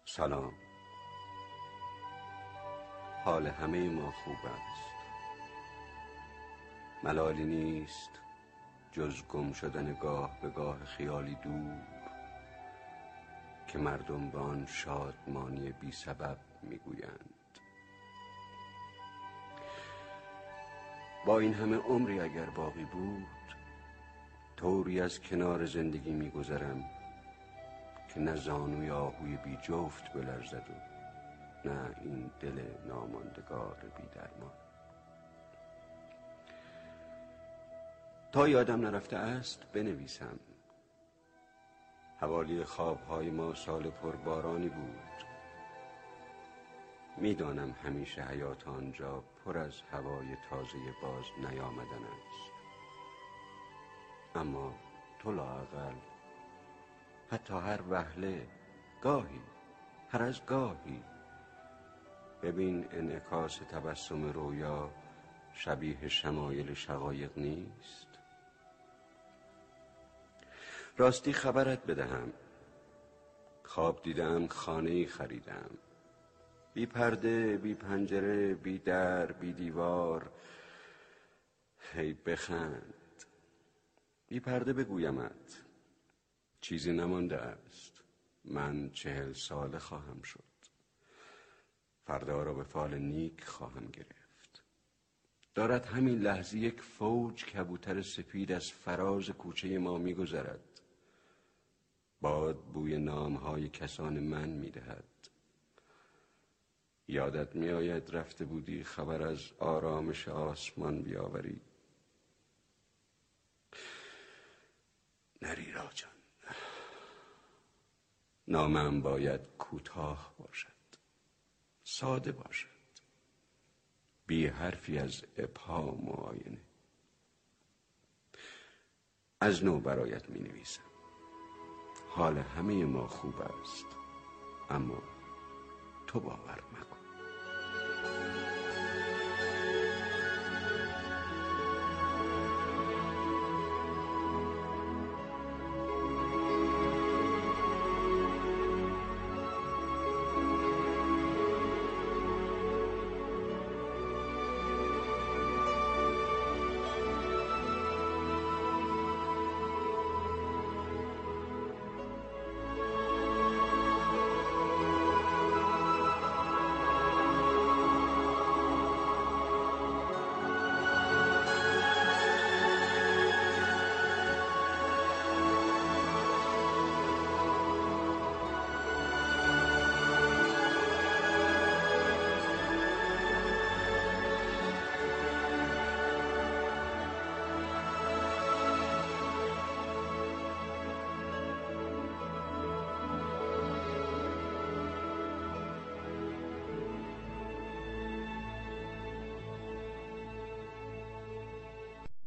سلام. حال همه ما خوب است. ملالی نیست جز گم شدن گاه به گاه خیالی دور که مردم به آن شادمانی بی سبب میگویند. با این همه عمری اگر باقی بود، طوری از کنار زندگی میگذرم که نه زانوی آهوی بی جفت بلرزد و نه این دل ناماندگار بی درمان. تا یادم نرفته است بنویسم. حوالی خوابهای ما سال پربارانی بود. میدانم همیشه حیات آنجا پر از هوای تازه باز نیامدن است، اما تو لااقل حتی هر وهله، گاهی، هر از گاهی ببین انعکاس تبسم رویا شبیه شمایل شقایق نیست. راستی خبرت بدهم، خواب دیدم خانه‌ای خریدم، بی پرده، بی پنجره، بی در، بی دیوار. هی بخند. بی پرده بگویمت چیزی نمانده است. من 40 ساله خواهم شد. فردا را به فال نیک خواهم گرفت. دارد همین لحظه یک فوج کبوتر سپید از فراز کوچه ما می‌گذرد. باد بوی نام‌های کسان من می‌دهد. یادت می‌آید رفته بودی خبر از آرامش آسمان بیاوری؟ نری راجان. نامم باید کوتاه باشد، ساده باشد، بی حرفی از ابهام و آینه. از نو برایت می نویسم. حال همه ما خوب است، اما تو باور مکن.